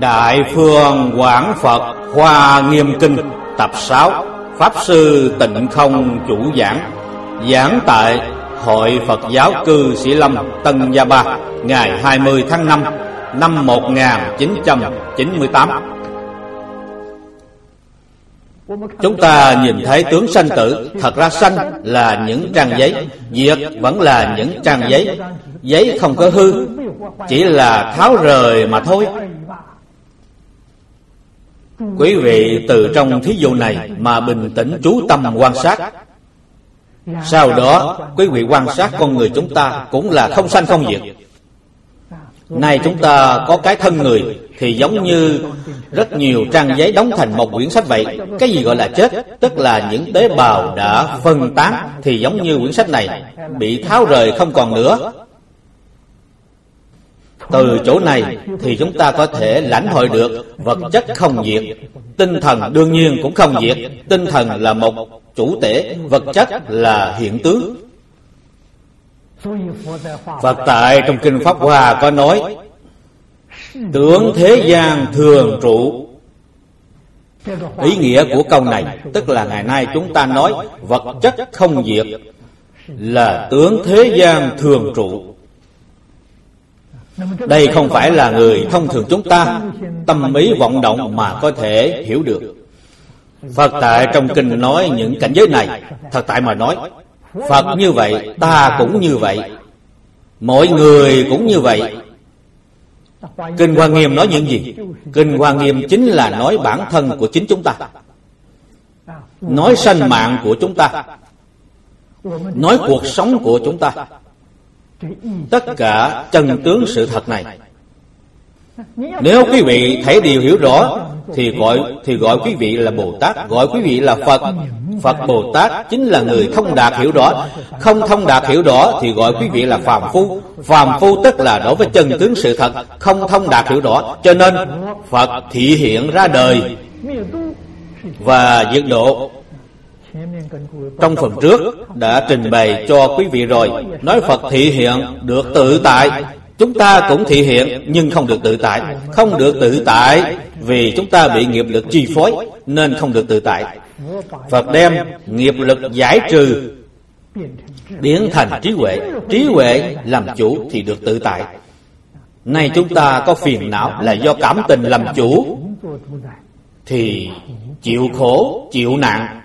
Đại Phương Quảng Phật Hoa Nghiêm Kinh tập 6, Pháp Sư Tịnh Không chủ giảng. Giảng tại Hội Phật giáo cư Sĩ Lâm, Tân Gia Ba, ngày 20 tháng 5 năm 1998. Chúng ta nhìn thấy tướng sanh tử. Thật ra sanh là những trang giấy, diệt vẫn là những trang giấy. Giấy không có hư, chỉ là tháo rời mà thôi. Quý vị từ trong thí dụ này mà bình tĩnh chú tâm quan sát. Sau đó quý vị quan sát con người chúng ta cũng là không sanh không diệt. Nay chúng ta có cái thân người thì giống như rất nhiều trang giấy đóng thành một quyển sách vậy. Cái gì gọi là chết? Tức là những tế bào đã phân tán, thì giống như quyển sách này bị tháo rời không còn nữa. Từ chỗ này thì chúng ta có thể lãnh hội được vật chất không diệt, tinh thần đương nhiên cũng không diệt. Tinh thần là một chủ thể, vật chất là hiện tướng. Phật tại trong Kinh Pháp Hoa có nói: tướng thế gian thường trụ. Ý nghĩa của câu này tức là ngày nay chúng ta nói vật chất không diệt là tướng thế gian thường trụ. Đây không phải là người thông thường chúng ta tâm ý vọng động mà có thể hiểu được. Phật tại trong kinh nói những cảnh giới này. Thật tại mà nói, Phật như vậy, ta cũng như vậy, mọi người cũng như vậy. Kinh Hoa Nghiêm nói những gì? Kinh Hoa Nghiêm chính là nói bản thân của chính chúng ta, nói sanh mạng của chúng ta, nói cuộc sống của chúng ta. Tất cả chân tướng sự thật này, nếu quý vị thấy điều hiểu rõ thì gọi quý vị là Bồ Tát, gọi quý vị là Phật. Phật Bồ Tát chính là người thông đạt hiểu rõ. Không thông đạt hiểu rõ thì gọi quý vị là phàm phu. Phàm phu tức là đối với chân tướng sự thật không thông đạt hiểu rõ. Cho nên Phật thị hiện ra đời và diệt độ. Trong phần trước đã trình bày cho quý vị rồi. Nói Phật thị hiện được tự tại, chúng ta cũng thị hiện nhưng không được tự tại. Không được tự tại vì chúng ta bị nghiệp lực chi phối nên không được tự tại. Phật đem nghiệp lực giải trừ, biến thành trí huệ. Trí huệ làm chủ thì được tự tại. Nay chúng ta có phiền não là do cảm tình làm chủ thì chịu khổ, chịu nạn.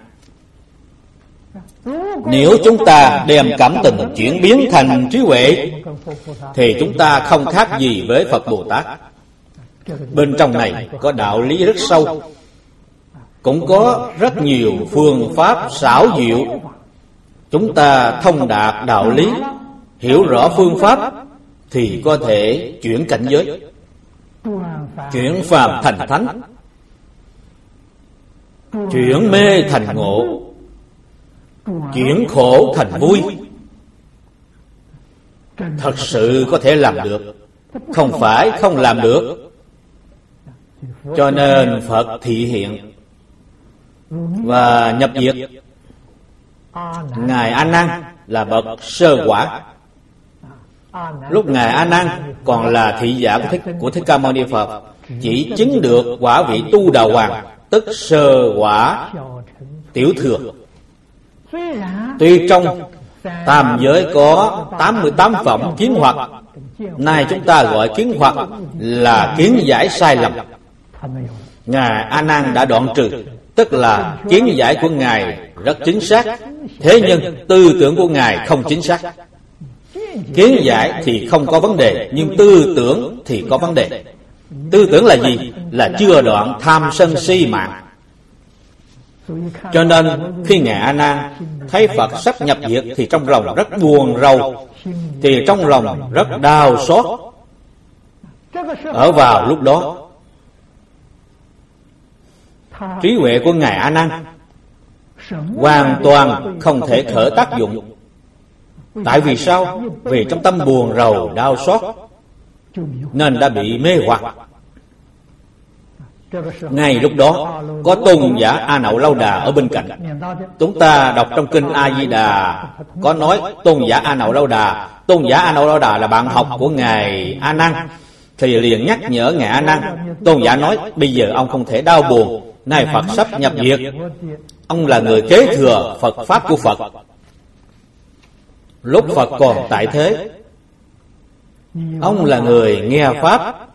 Nếu chúng ta đem cảm tình chuyển biến thành trí huệ thì chúng ta không khác gì với Phật Bồ Tát. Bên trong này có đạo lý rất sâu, cũng có rất nhiều phương pháp xảo diệu. Chúng ta thông đạt đạo lý, hiểu rõ phương pháp thì có thể chuyển cảnh giới, chuyển phàm thành thánh, chuyển mê thành ngộ, chuyển khổ thành vui. Thật sự có thể làm được, không phải không làm được. Cho nên Phật thị hiện và nhập diệt. Ngài A Nan là bậc sơ quả. Lúc Ngài A Nan còn là thị giả của Thích Ca Mâu Ni Phật, chỉ chứng được quả vị Tu Đà Hoàng, tức sơ quả tiểu thừa. Tuy trong tam giới có 88 phẩm kiến hoặc, nay chúng ta gọi kiến hoặc là kiến giải sai lầm. Ngài A Nan đã đoạn trừ, tức là kiến giải của Ngài rất chính xác, thế nhưng tư tưởng của Ngài không chính xác. Kiến giải thì không có vấn đề, nhưng tư tưởng thì có vấn đề. Tư tưởng là gì? Là chưa đoạn tham sân si mạng. Cho nên khi Ngài A Nan thấy Phật sắp nhập diệt thì trong lòng rất buồn rầu, thì trong lòng rất đau xót. Ở vào lúc đó, trí huệ của Ngài A Nan hoàn toàn không thể khởi tác dụng. Tại vì sao? Vì trong tâm buồn rầu đau xót nên đã bị mê hoặc. Ngay lúc đó có tôn giả A Nậu Lâu Đà ở bên cạnh. Chúng ta đọc trong kinh A Di Đà có nói tôn giả A Nậu Lâu Đà. Tôn giả A Nậu Lâu Đà là bạn học của Ngài A Nan. thì liền nhắc nhở Ngài A Nan. Tôn giả nói: bây giờ ông không thể đau buồn, nay Phật sắp nhập diệt. Ông là người kế thừa Phật pháp của Phật. Lúc Phật còn tại thế, ông là người nghe pháp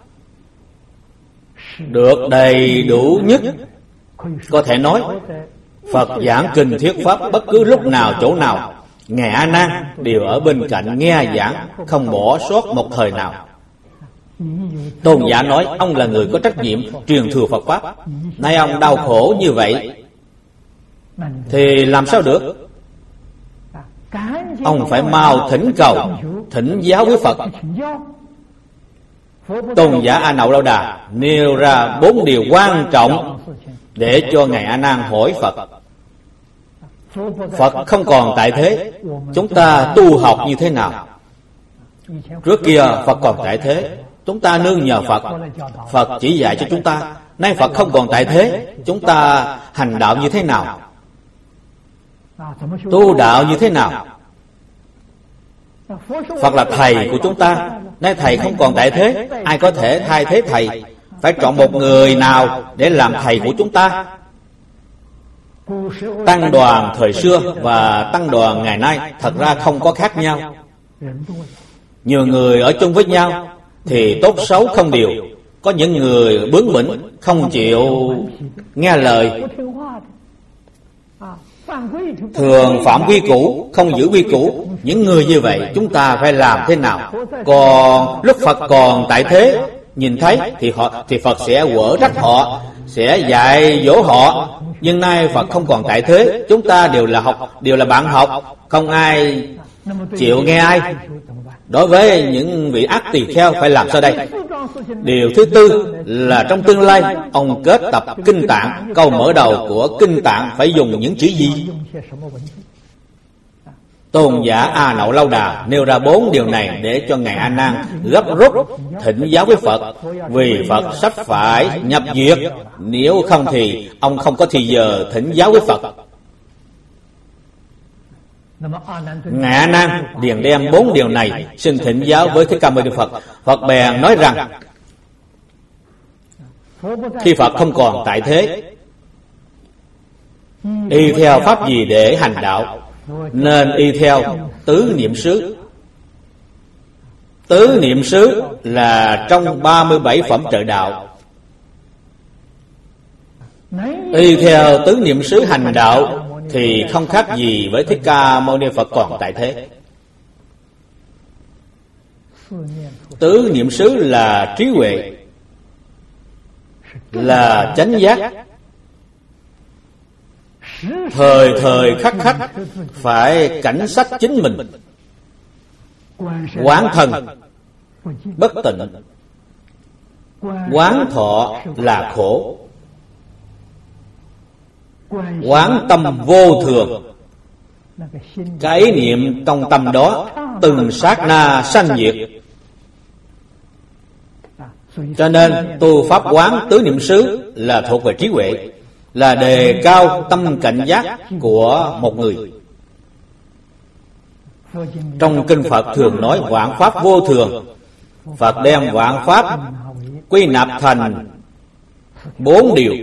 được đầy đủ nhất. Có thể nói Phật giảng kinh thuyết pháp bất cứ lúc nào chỗ nào, Ngài A Nan đều ở bên cạnh nghe giảng, không bỏ sót một thời nào. Tôn giả nói ông là người có trách nhiệm truyền thừa Phật pháp. Nay ông đau khổ như vậy thì làm sao được? Ông phải mau thỉnh cầu, thỉnh giáo với Phật. Tôn giả A Nậu Lâu Đà nêu ra 4 điều quan trọng để cho Ngài A Nan hỏi Phật. Phật không còn tại thế, chúng ta tu học như thế nào? Trước kia Phật còn tại thế, chúng ta nương nhờ Phật, Phật chỉ dạy cho chúng ta. Nay Phật không còn tại thế, chúng ta hành đạo như thế nào? Tu đạo như thế nào? Phật là thầy của chúng ta, nay thầy không còn tại thế, ai có thể thay thế thầy? Phải chọn một người nào để làm thầy của chúng ta? Tăng đoàn thời xưa và tăng đoàn ngày nay thật ra không có khác nhau. Nhiều người ở chung với nhau thì tốt xấu không đều. Có những người bướng bỉnh, không chịu nghe lời, thường phạm quy củ, không giữ quy củ. Những người như vậy chúng ta phải làm thế nào? Còn lúc Phật còn tại thế, nhìn thấy thì Phật sẽ quở trách họ, sẽ dạy dỗ họ. Nhưng nay Phật không còn tại thế, chúng ta đều là bạn học, không ai chịu nghe ai. Đối với những vị ác tỳ kheo phải làm sao đây? Điều thứ tư là trong tương lai ông kết tập kinh tạng, câu mở đầu của kinh tạng phải dùng những chữ gì? Tôn giả A Nậu Lâu Đà nêu ra 4 điều này để cho Ngài A Nan gấp rút thỉnh giáo với Phật, vì Phật sắp phải nhập diệt, nếu không thì ông không có thì giờ thỉnh giáo với Phật. Ngài A Nan liền đem 4 điều này xin thỉnh giáo với Thích Ca Mâu Ni Phật. Phật bèn nói rằng khi Phật không còn tại thế, y theo pháp gì để hành đạo? Nên y theo tứ niệm xứ. Tứ niệm xứ là trong 37 phẩm trợ đạo. Y theo tứ niệm xứ hành đạo thì không khác gì với Thích Ca Mâu Ni Phật còn tại thế. Tứ niệm xứ là trí huệ, là chánh giác. Thời thời khắc khắc phải cảnh sách chính mình. Quán thần bất tịnh, quán thọ là khổ, quán tâm vô thường. Cái ý niệm trong tâm đó từng sát na sanh diệt. Cho nên tu pháp quán tứ niệm xứ là thuộc về trí huệ, là đề cao tâm cảnh giác của một người. Trong kinh Phật thường nói vạn pháp vô thường. Phật đem vạn pháp quy nạp thành 4 điều.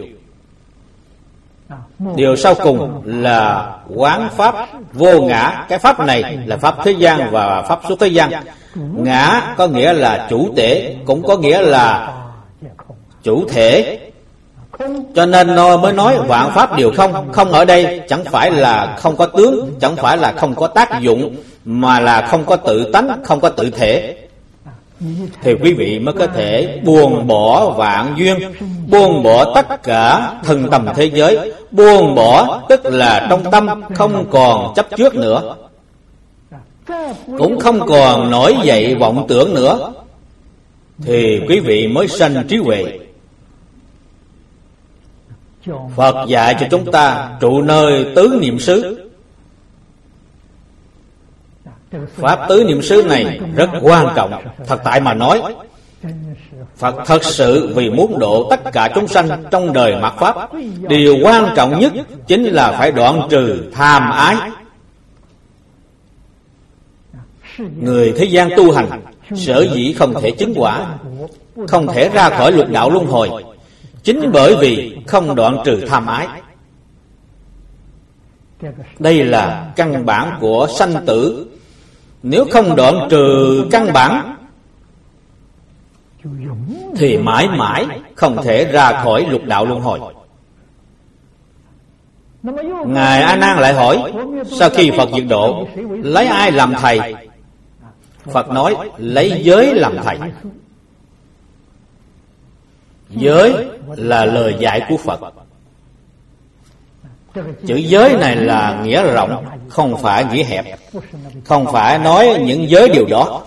Điều sau cùng là quán pháp vô ngã. Cái pháp này là pháp thế gian và pháp xuất thế gian. Ngã có nghĩa là chủ thể, cũng có nghĩa là chủ thể. Cho nên nó mới nói vạn pháp đều không. Không ở đây chẳng phải là không có tướng, chẳng phải là không có tác dụng, mà là không có tự tánh, không có tự thể. Thì quý vị mới có thể buông bỏ vạn duyên, buông bỏ tất cả thân tâm thế giới. Buông bỏ tức là trong tâm không còn chấp trước nữa, cũng không còn nổi dậy vọng tưởng nữa, thì quý vị mới sanh trí huệ. Phật dạy cho chúng ta trụ nơi tứ niệm xứ. Pháp tứ niệm xứ này rất quan trọng. Thật tại mà nói, Phật thật sự vì muốn độ tất cả chúng sanh trong đời mạt pháp, điều quan trọng nhất chính là phải đoạn trừ tham ái. Người thế gian tu hành sở dĩ không thể chứng quả, không thể ra khỏi lục đạo luân hồi, chính bởi vì không đoạn trừ tham ái. Đây là căn bản của sanh tử. Nếu không đoạn trừ căn bản thì mãi mãi không thể ra khỏi lục đạo luân hồi. Ngài A Nan lại hỏi, sau khi Phật diệt độ, lấy ai làm thầy? Phật nói, lấy giới làm thầy. Giới là lời dạy của Phật. Chữ giới này là nghĩa rộng, không phải nghĩa hẹp. Không phải nói những giới điều đó,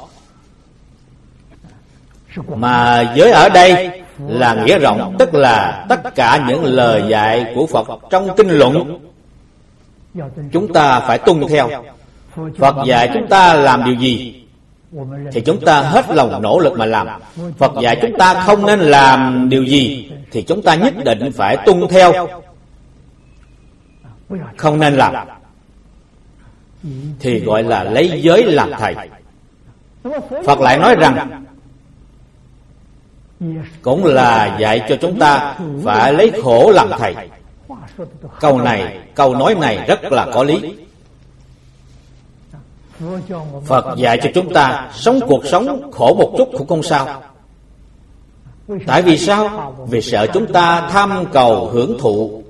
mà giới ở đây là nghĩa rộng, tức là tất cả những lời dạy của Phật trong kinh luận chúng ta phải tuân theo. Phật dạy chúng ta làm điều gì thì chúng ta hết lòng nỗ lực mà làm. Phật dạy chúng ta không nên làm điều gì thì chúng ta nhất định phải tuân theo, không nên làm, thì gọi là lấy giới làm thầy. Phật lại nói rằng cũng là dạy cho chúng ta phải lấy khổ làm thầy. Câu nói này rất là có lý. Phật dạy cho chúng ta sống cuộc sống khổ một chút cũng không sao. Tại vì sao? Vì sợ chúng ta tham cầu hưởng thụ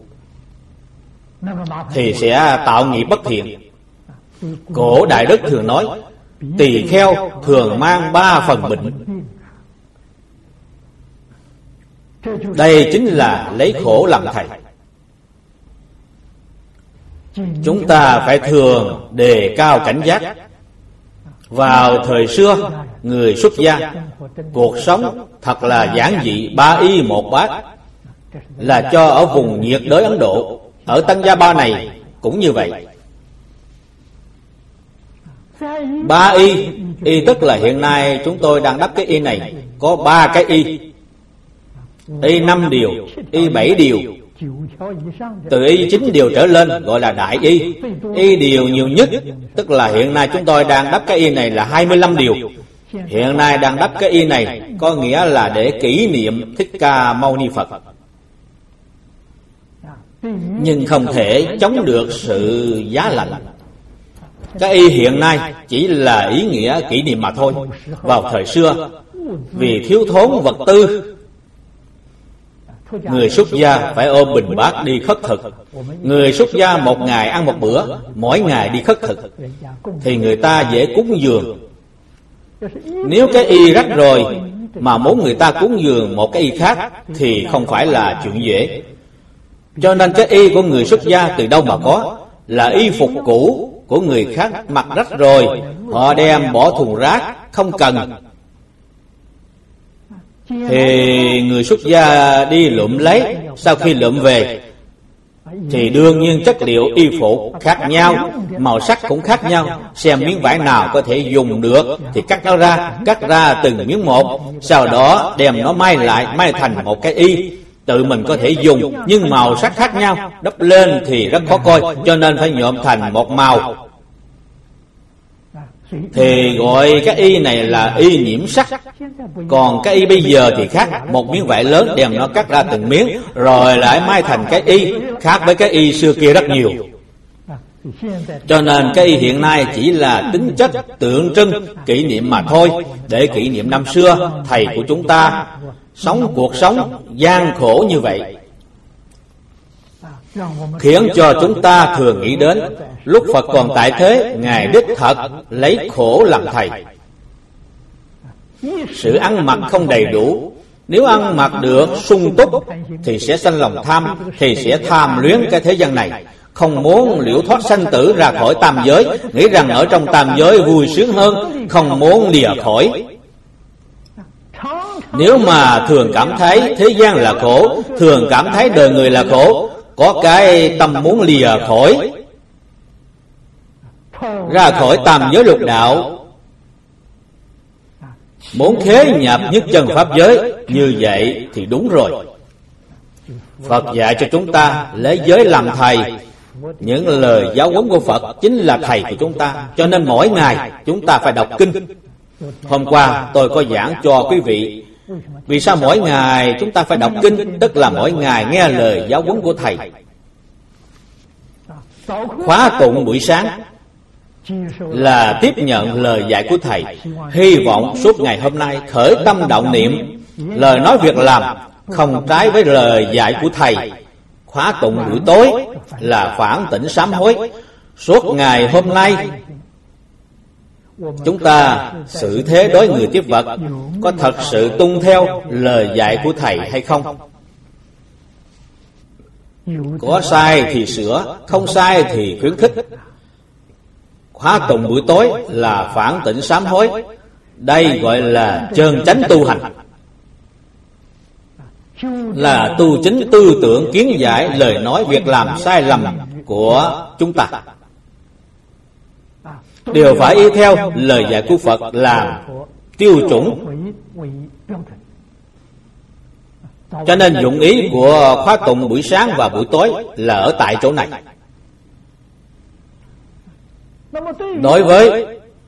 thì sẽ tạo nghiệp bất thiện. Cổ Đại Đức thường nói, tỳ kheo thường mang 3 phần bệnh. Đây chính là lấy khổ làm thầy. Chúng ta phải thường đề cao cảnh giác. Vào thời xưa, người xuất gia, cuộc sống thật là giản dị, 3 y 1 bát, là cho ở vùng nhiệt đới Ấn Độ. Ở Tăng Gia Ba này cũng như vậy. 3 y, y tức là hiện nay chúng tôi đang đắp cái y này, có 3 cái y. Y 5 điều, y 7 điều, từ y 9 điều trở lên gọi là đại y. Y điều nhiều nhất, tức là hiện nay chúng tôi đang đắp cái y này là 25 điều. Hiện nay đang đắp cái y này có nghĩa là để kỷ niệm Thích Ca Mâu Ni Phật. Nhưng không thể chống được sự giá lạnh. Cái y hiện nay chỉ là ý nghĩa kỷ niệm mà thôi. Vào thời xưa, vì thiếu thốn vật tư, người xuất gia phải ôm bình bát đi khất thực. Người xuất gia 1 ngày ăn 1 bữa, mỗi ngày đi khất thực, thì người ta dễ cúng dường. Nếu cái y rách rồi mà muốn người ta cúng dường một cái y khác thì không phải là chuyện dễ. Cho nên cái y của người xuất gia từ đâu mà có? Là y phục cũ của người khác mặc rách rồi, họ đem bỏ thùng rác, không cần, thì người xuất gia đi lượm lấy. Sau khi lượm về thì đương nhiên chất liệu y phục khác nhau, màu sắc cũng khác nhau. Xem miếng vải nào có thể dùng được thì cắt nó ra, cắt ra từng miếng một, sau đó đem nó may lại, may thành một cái y tự mình có thể dùng. Nhưng màu sắc khác nhau, đắp lên thì rất khó coi, cho nên phải nhuộm thành một màu, thì gọi cái y này là y nhiễm sắc. Còn cái y bây giờ thì khác, một miếng vải lớn đem nó cắt ra từng miếng rồi lại may thành cái y, khác với cái y xưa kia rất nhiều. Cho nên cái y hiện nay chỉ là tính chất tượng trưng kỷ niệm mà thôi, để kỷ niệm năm xưa thầy của chúng ta sống cuộc sống gian khổ như vậy, khiến cho chúng ta thường nghĩ đến lúc Phật còn tại thế, Ngài đích thật lấy khổ làm thầy. Sự ăn mặc không đầy đủ, nếu ăn mặc được sung túc thì sẽ sanh lòng tham, thì sẽ tham luyến cái thế gian này, không muốn liễu thoát sanh tử ra khỏi tam giới, nghĩ rằng ở trong tam giới vui sướng hơn, không muốn lìa khỏi. Nếu mà thường cảm thấy thế gian là khổ, thường cảm thấy đời người là khổ, có cái tâm muốn lìa khỏi, ra khỏi tam giới lục đạo, muốn khế nhập nhất chân pháp giới, như vậy thì đúng rồi. Phật dạy cho chúng ta lấy giới làm thầy. Những lời giáo huấn của Phật chính là thầy của chúng ta, cho nên mỗi ngày chúng ta phải đọc kinh. Hôm qua tôi có giảng cho quý vị Vì sao mỗi ngày chúng ta phải đọc kinh, tức là mỗi ngày nghe lời giáo huấn của Thầy. Khóa tụng buổi sáng là tiếp nhận lời dạy của Thầy, hy vọng suốt ngày hôm nay khởi tâm động niệm, lời nói việc làm không trái với lời dạy của Thầy. Khóa tụng buổi tối là phản tỉnh sám hối. Suốt ngày hôm nay chúng ta xử thế đối người tiếp vật có thật sự tuân theo lời dạy của Thầy hay không? Có sai thì sửa, không sai thì khuyến khích. Khóa tụng buổi tối là phản tỉnh sám hối. Đây gọi là chân chánh tu hành, là tu chính tư tưởng kiến giải lời nói việc làm sai lầm của chúng ta, đều phải y theo lời dạy của Phật làm tiêu chuẩn. Cho nên dụng ý của khóa tụng buổi sáng và buổi tối là ở tại chỗ này. Đối với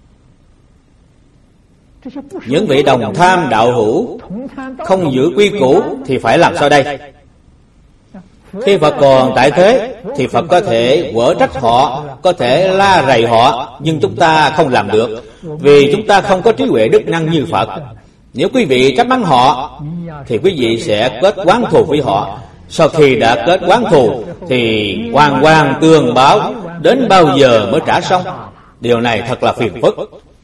những vị đồng tham đạo hữu không giữ quy củ thì phải làm sao đây? Khi Phật còn tại thế thì Phật có thể quở trách họ, có thể la rầy họ, nhưng chúng ta không làm được, vì chúng ta không có trí huệ đức năng như Phật. Nếu quý vị trách mắng họ thì quý vị sẽ kết oán thù với họ. Sau khi đã kết oán thù thì oan oan tương báo, đến bao giờ mới trả xong? Điều này thật là phiền phức.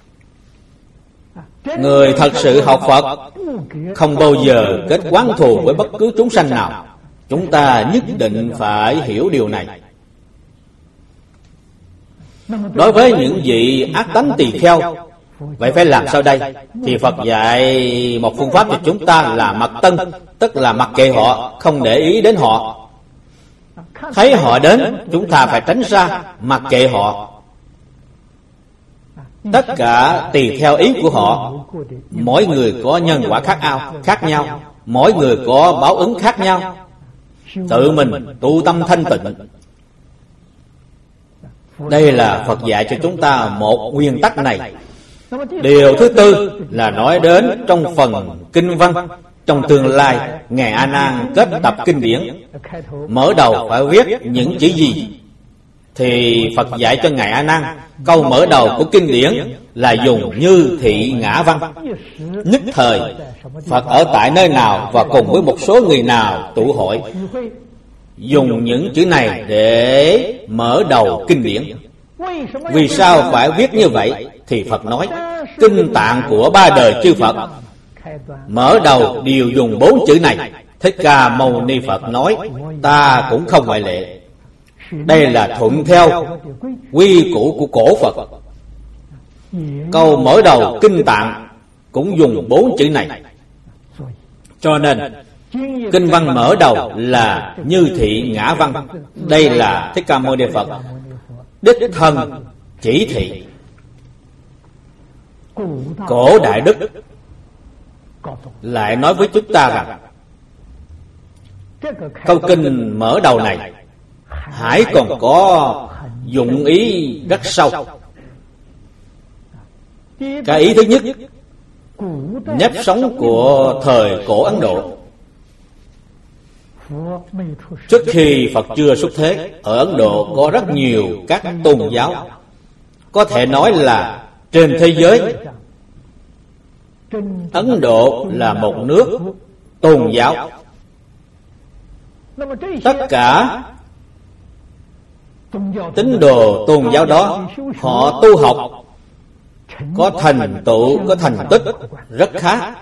Người thật sự học Phật không bao giờ kết oán thù với bất cứ chúng sanh nào. Chúng ta nhất định phải hiểu điều này. Đối với những vị ác tánh tỳ kheo, vậy phải làm sao đây? Thì Phật dạy một phương pháp cho chúng ta là mặc tân, tức là mặc kệ họ, không để ý đến họ. Thấy họ đến, chúng ta phải tránh ra, mặc kệ họ. Tất cả tùy theo ý của họ. Mỗi người có nhân quả khác nhau, mỗi người có báo ứng khác nhau. Tự mình tu tâm thanh tịnh. Đây là Phật dạy cho chúng ta một nguyên tắc này. Điều thứ tư là nói đến trong phần kinh văn. Trong tương lai, Ngài A Nan kết tập kinh điển, mở đầu phải viết những chữ gì? Thì Phật dạy cho Ngài A Nan, câu mở đầu của kinh điển là dùng như thị ngã văn. Nhất thời Phật ở tại nơi nào và cùng với một số người nào tụ hội, dùng những chữ này để mở đầu kinh điển. Vì sao phải viết như vậy? Thì Phật nói, kinh tạng của ba đời chư Phật mở đầu đều dùng 4 chữ này. Thích Ca Mâu Ni Phật nói, ta cũng không ngoại lệ. Đây là thuận theo quy củ của cổ Phật. Câu mở đầu kinh tạng cũng dùng 4 chữ này. Cho nên kinh văn mở đầu là như thị ngã văn. Đây là Thích Ca Mâu Ni Phật đích thân chỉ thị. Cổ Đại Đức lại nói với chúng ta rằng câu kinh mở đầu này hãy còn có dụng ý rất sâu. Cái ý thứ nhất, nếp sống của thời cổ Ấn Độ. Trước khi Phật chưa xuất thế, ở Ấn Độ có rất nhiều các tôn giáo. Có thể nói là trên thế giới, Ấn Độ là một nước tôn giáo. Tất cả tín đồ tôn giáo đó, họ tu học có thành tựu, có thành tích rất khá,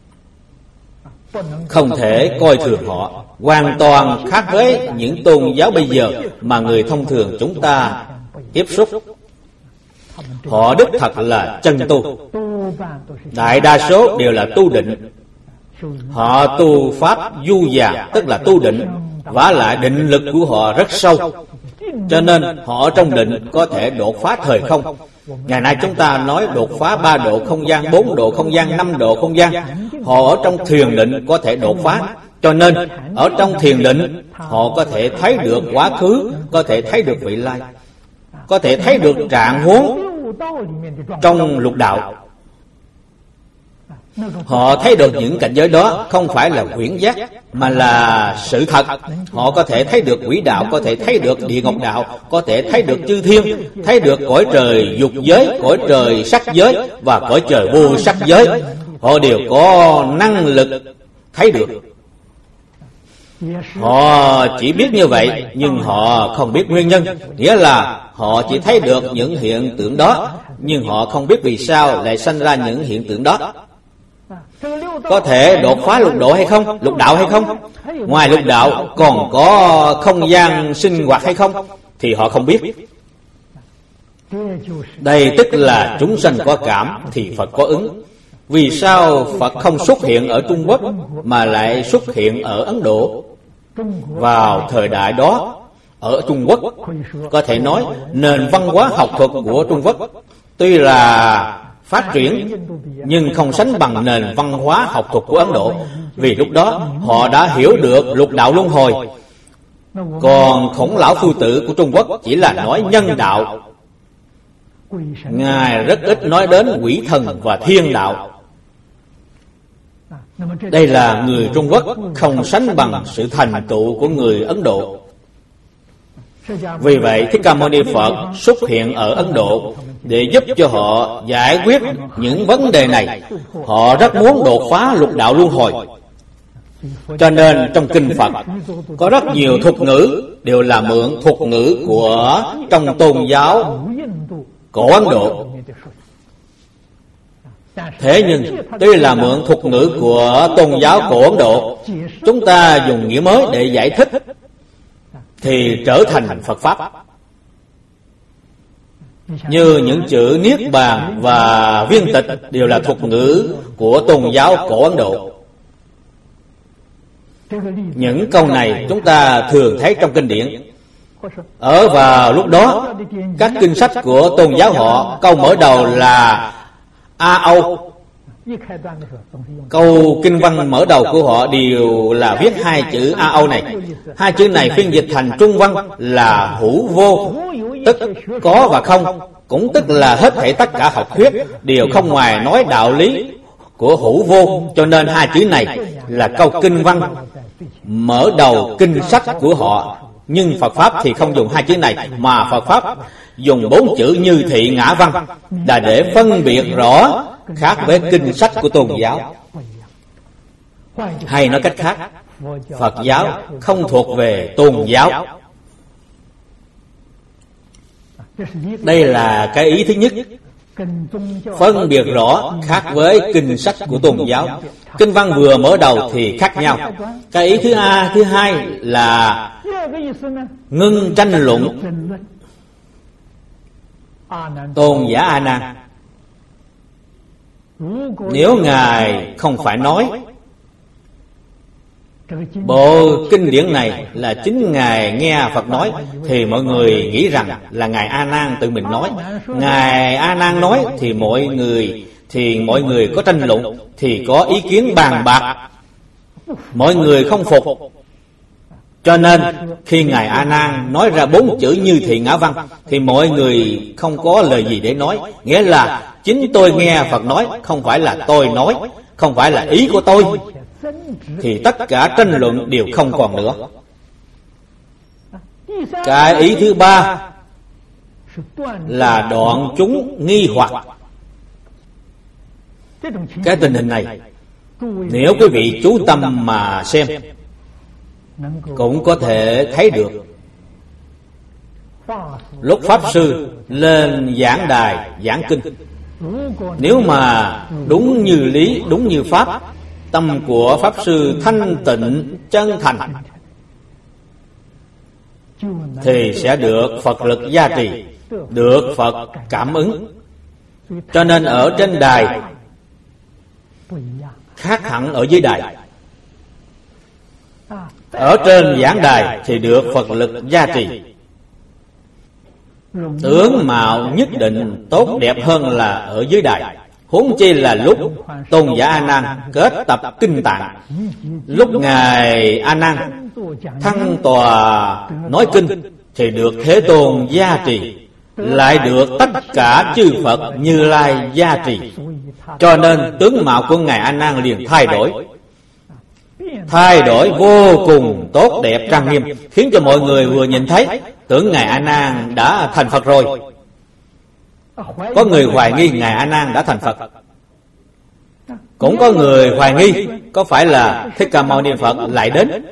không thể coi thường họ. Hoàn toàn khác với những tôn giáo bây giờ mà người thông thường chúng ta tiếp xúc. Họ đích thật là chân tu. Đại đa số đều là tu định. Họ tu pháp du già, tức là tu định, vả lại định lực của họ rất sâu. Cho nên họ trong định có thể đột phá thời không. Ngày nay chúng ta nói đột phá 3 độ không gian, 4 độ không gian, 5 độ không gian. Họ ở trong thiền định có thể đột phá. Cho nên ở trong thiền định họ có thể thấy được quá khứ, có thể thấy được vị lai, có thể thấy được trạng huống trong lục đạo. Họ thấy được những cảnh giới đó không phải là huyễn giác, mà là sự thật. Họ có thể thấy được quỷ đạo, có thể thấy được địa ngục đạo, có thể thấy được chư thiên, thấy được cõi trời dục giới, cõi trời sắc giới và cõi trời vô sắc giới. Họ đều có năng lực thấy được. Họ chỉ biết như vậy, nhưng họ không biết nguyên nhân. Nghĩa là họ chỉ thấy được những hiện tượng đó, nhưng họ không biết vì sao lại sanh ra những hiện tượng đó. Có thể đột phá lục độ hay không? Lục đạo hay không? Ngoài lục đạo còn có không gian sinh hoạt hay không? Thì họ không biết. Đây tức là chúng sanh có cảm thì Phật có ứng. Vì sao Phật không xuất hiện ở Trung Quốc mà lại xuất hiện ở Ấn Độ? Vào thời đại đó, ở Trung Quốc, có thể nói nền văn hóa học thuật của Trung Quốc tuy là phát triển nhưng không sánh bằng nền văn hóa học thuật của Ấn Độ. Vì lúc đó họ đã hiểu được lục đạo luân hồi. Còn Khổng Lão Phu Tử của Trung Quốc chỉ là nói nhân đạo. Ngài rất ít nói đến quỷ thần và thiên đạo. Đây là người Trung Quốc không sánh bằng sự thành tựu của người Ấn Độ. Vì vậy Thích Ca Mâu Ni Phật xuất hiện ở Ấn Độ để giúp cho họ giải quyết những vấn đề này. Họ rất muốn đột phá lục đạo luân hồi. Cho nên trong kinh Phật có rất nhiều thuật ngữ đều là mượn thuật ngữ của trong tôn giáo cổ Ấn Độ. Thế nhưng tuy là mượn thuật ngữ của tôn giáo cổ Ấn Độ, chúng ta dùng nghĩa mới để giải thích thì trở thành Phật Pháp. Như những chữ Niết Bàn và Viên Tịch đều là thuật ngữ của tôn giáo cổ Ấn Độ. Những câu này chúng ta thường thấy trong kinh điển. Ở vào lúc đó, các kinh sách của tôn giáo họ, câu mở đầu là A Âu. Câu kinh văn mở đầu của họ đều là viết hai chữ A Âu này. Hai chữ này phiên dịch thành trung văn là hữu vô, tức có và không, cũng tức là hết thảy tất cả học thuyết đều không ngoài nói đạo lý của hữu vô. Cho nên hai chữ này là câu kinh văn mở đầu kinh sách của họ. Nhưng Phật Pháp thì không dùng hai chữ này, mà Phật Pháp dùng 4 chữ như thị ngã văn, là để phân biệt rõ khác với kinh sách của tôn giáo. Hay nói cách khác, Phật giáo không thuộc về tôn giáo. Đây là cái ý thứ nhất, phân biệt rõ khác với kinh sách của tôn giáo. Kinh văn vừa mở đầu thì khác nhau. Cái ý thứ hai là ngưng tranh luận. Tôn giả A Nan, nếu Ngài không phải nói, bộ kinh điển này là chính Ngài nghe Phật nói, thì mọi người nghĩ rằng là Ngài A Nan tự mình nói. Ngài A Nan nói thì mọi người có tranh luận, thì có ý kiến bàn bạc, mọi người không phục. Cho nên khi Ngài A Nan nói ra 4 chữ như thị ngã văn thì mọi người không có lời gì để nói. Nghĩa là chính tôi nghe Phật nói, không phải là tôi nói, không phải là ý của tôi, thì tất cả tranh luận đều không còn nữa. Cái ý thứ ba là đoạn chúng nghi hoặc. Cái tình hình này, nếu quý vị chú tâm mà xem, cũng có thể thấy được. Lúc Pháp Sư lên giảng đài giảng kinh, nếu mà đúng như lý, đúng như Pháp, tâm của Pháp Sư thanh tịnh, chân thành, thì sẽ được Phật lực gia trì, được Phật cảm ứng. Cho nên ở trên đài khác hẳn ở dưới đài. Ở trên giảng đài thì được Phật lực gia trì, tướng mạo nhất định tốt đẹp hơn là ở dưới đài. Huống chi là lúc tôn giả A Nan kết tập kinh tạng, lúc Ngài A Nan thăng tòa nói kinh thì được Thế Tôn gia trì, lại được tất cả chư Phật Như Lai gia trì. Cho nên tướng mạo của Ngài A Nan liền thay đổi vô cùng tốt đẹp trang nghiêm, khiến cho mọi người vừa nhìn thấy tưởng Ngài A Nan đã thành Phật rồi. Có người hoài nghi Ngài A Nan đã thành Phật, cũng có người hoài nghi có phải là Thích Ca Mâu Ni Phật lại đến.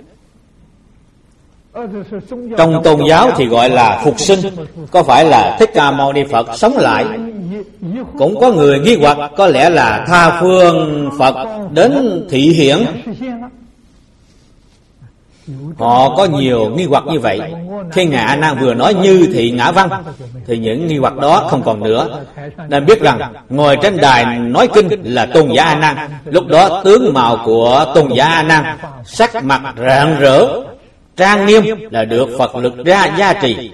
Trong tôn giáo thì gọi là phục sinh, có phải là Thích Ca Mâu Ni Phật sống lại. Cũng có người nghi hoặc có lẽ là tha phương Phật đến thị hiển. Họ có nhiều nghi hoặc như vậy. Khi Ngài A Nan vừa nói như thị ngã văn thì những nghi hoặc đó không còn nữa. Nên biết rằng ngồi trên đài nói kinh là tôn giả A Nan. Lúc đó tướng mạo của tôn giả A Nan, sắc mặt rạng rỡ trang nghiêm là được Phật lực ra gia trì.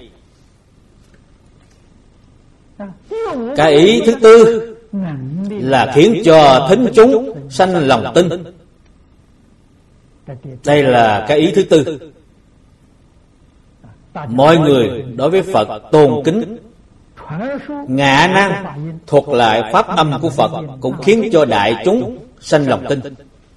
Cái ý thứ tư là khiến cho thính chúng sanh lòng tin. Đây là cái ý thứ tư. Mọi người đối với Phật tôn kính. Ngài A Nan thuật lại pháp âm của Phật cũng khiến cho đại chúng sanh lòng tin.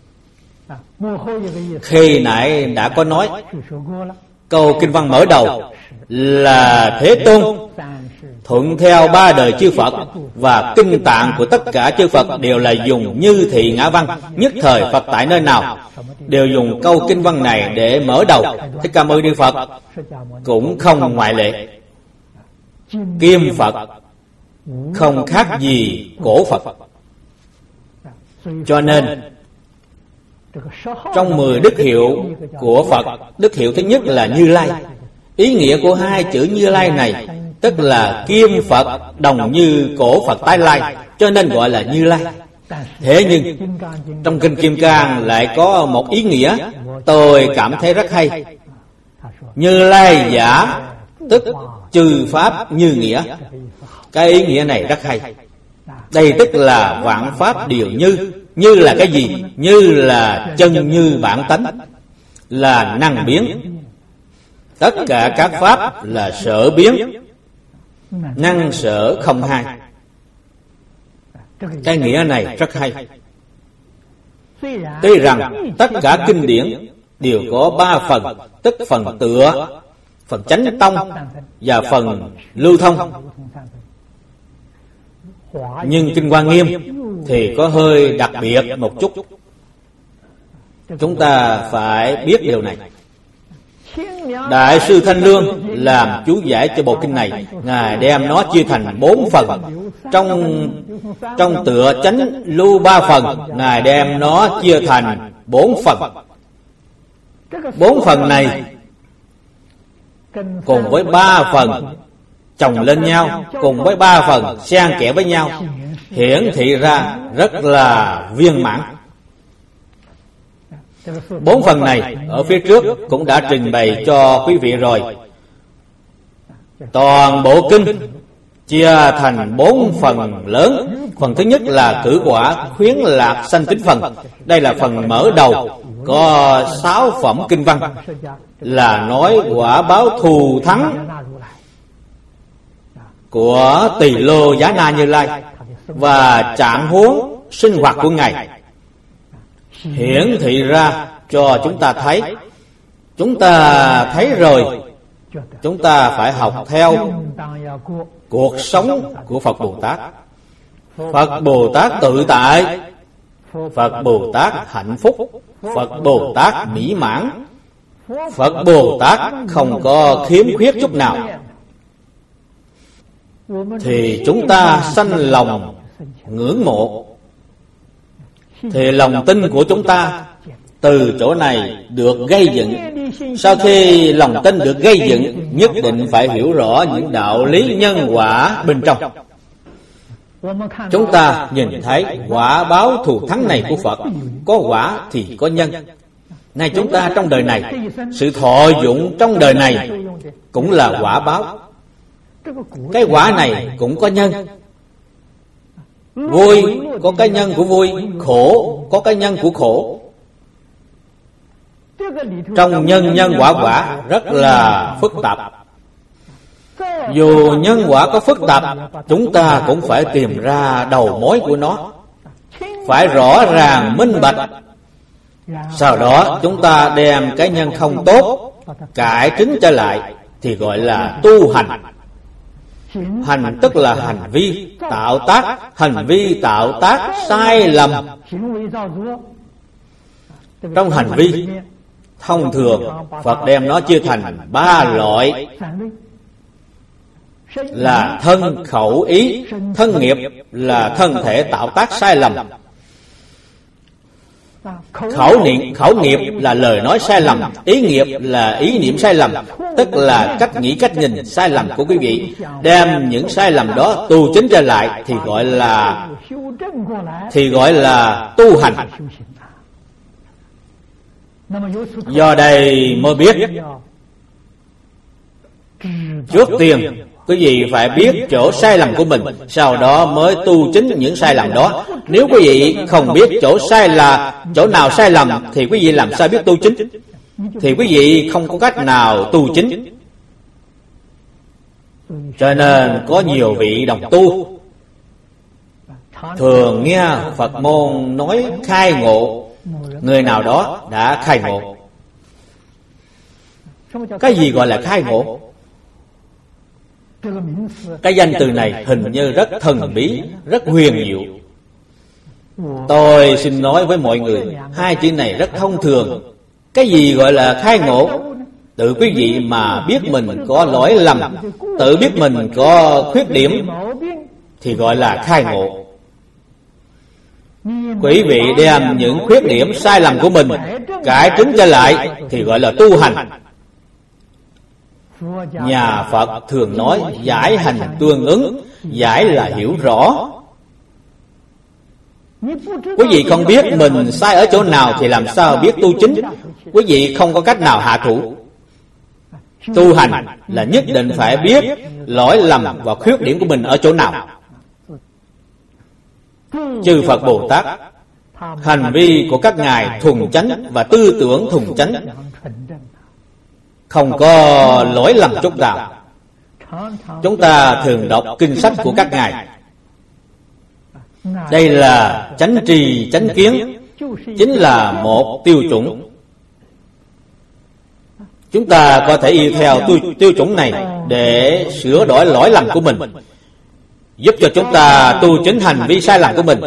Khi nãy đã có nói, câu kinh văn mở đầu là Thế Tôn thuận theo ba đời chư Phật, và kinh tạng của tất cả chư Phật đều là dùng như thị ngã văn. Nhất thời Phật tại nơi nào đều dùng câu kinh văn này để mở đầu. Thích Ca Mâu Ni Phật cũng không ngoại lệ. Kim Phật không khác gì cổ Phật. Cho nên trong 10 đức hiệu của Phật, đức hiệu thứ nhất là Như Lai. Ý nghĩa của hai chữ Như Lai này tức là kim Phật đồng như cổ Phật tái lai, cho nên gọi là Như Lai. Thế nhưng trong kinh Kim Cang lại có một ý nghĩa tôi cảm thấy rất hay. Như Lai giả tức chư pháp như nghĩa. Cái ý nghĩa này rất hay. Đây tức là vạn pháp đều như. Như là cái gì? Như là chân như bản tánh, là năng biến. Tất cả các pháp là sở biến, năng sở không hai. Cái nghĩa này rất hay. Tuy rằng tất cả kinh điển đều có 3 phần, tức phần tựa, phần chánh tông và phần lưu thông. Nhưng kinh Hoa Nghiêm thì có hơi đặc biệt một chút. Chúng ta phải biết điều này. Đại sư Thanh Lương làm chú giải cho bộ kinh này, Ngài đem nó chia thành 4 phần. Trong tựa chánh lưu 3 phần, Ngài đem nó chia thành 4 phần. 4 phần này cùng với 3 phần chồng lên nhau, cùng với 3 phần xen kẽ với nhau, hiển thị ra rất là viên mãn. 4 phần này ở phía trước cũng đã trình bày cho quý vị rồi. Toàn bộ kinh chia thành 4 phần lớn. Phần thứ nhất là cử quả khuyến lạc sanh tính phần. Đây là phần mở đầu, có 6 phẩm kinh văn, là nói quả báo thù thắng của Tỳ Lô Giá Na Như Lai và trạng huống sinh hoạt của Ngài, hiển thị ra cho chúng ta thấy. Chúng ta thấy rồi, chúng ta phải học theo cuộc sống của Phật Bồ Tát. Phật Bồ Tát tự tại, Phật Bồ Tát hạnh phúc, Phật Bồ Tát mỹ mãn, Phật Bồ Tát không có khiếm khuyết chút nào. Thì chúng ta sanh lòng ngưỡng mộ, thì lòng tin của chúng ta từ chỗ này được gây dựng. Sau khi lòng tin được gây dựng, nhất định phải hiểu rõ những đạo lý nhân quả bên trong. Chúng ta nhìn thấy quả báo thù thắng này của Phật, có quả thì có nhân. Nay chúng ta trong đời này, sự thọ dụng trong đời này cũng là quả báo. Cái quả này cũng có nhân. Vui có cái nhân của vui, khổ có cái nhân của khổ. Trong nhân nhân quả quả rất là phức tạp. Dù nhân quả có phức tạp, chúng ta cũng phải tìm ra đầu mối của nó, phải rõ ràng minh bạch. Sau đó chúng ta đem cái nhân không tốt cải chính trở lại thì gọi là tu hành. Hành tức là hành vi tạo tác, hành vi tạo tác sai lầm. Trong hành vi, thông thường Phật đem nó chia thành 3 loại là thân, khẩu, ý. Thân nghiệp là thân thể tạo tác sai lầm. Khẩu nghiệp là lời nói sai lầm. Ý nghiệp là ý niệm sai lầm, tức là cách nghĩ, cách nhìn sai lầm của quý vị. Đem những sai lầm đó tu chính trở lại thì gọi là tu hành. Do đây mới biết, trước tiên quý vị phải biết chỗ sai lầm của mình, sau đó mới tu chính những sai lầm đó. Nếu quý vị không biết chỗ nào sai lầm thì quý vị làm sao biết tu chính? Thì quý vị không có cách nào tu chính. Cho nên có nhiều vị đồng tu thường nghe Phật môn nói khai ngộ, người nào đó đã khai ngộ. Cái gì gọi là khai ngộ? Cái danh từ này hình như rất thần bí, rất huyền diệu. Tôi xin nói với mọi người, hai chữ này rất thông thường. Cái gì gọi là khai ngộ? Tự quý vị mà biết mình có lỗi lầm, tự biết mình có khuyết điểm thì gọi là khai ngộ. Quý vị đem những khuyết điểm sai lầm của mình cải chính trở lại thì gọi là tu hành. Nhà Phật thường nói giải hành tương ứng. Giải là hiểu rõ. Quý vị không biết mình sai ở chỗ nào thì làm sao biết tu chính? Quý vị không có cách nào hạ thủ. Tu hành là nhất định phải biết lỗi lầm và khuyết điểm của mình ở chỗ nào. Chư Phật Bồ Tát, hành vi của các ngài thuần chánh và tư tưởng thuần chánh, không có lỗi lầm chút nào. Chúng ta thường đọc kinh sách của các ngài. Đây là chánh trì chánh kiến, chính là một tiêu chuẩn. Chúng ta có thể y theo tiêu chuẩn này để sửa đổi lỗi lầm của mình, giúp cho chúng ta tu chính hành vi sai lầm của mình.